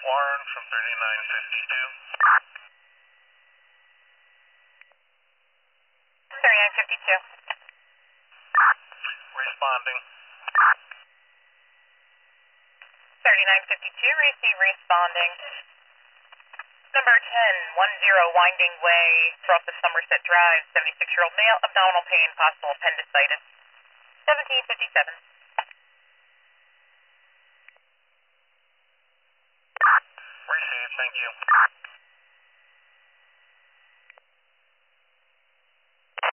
Warren from 3952. 3952. Responding. 3952, receive responding. Number 1010 Winding Way, Rough Somerset Drive, 76-year-old male, abdominal pain, possible appendicitis. 1757. Received, thank you.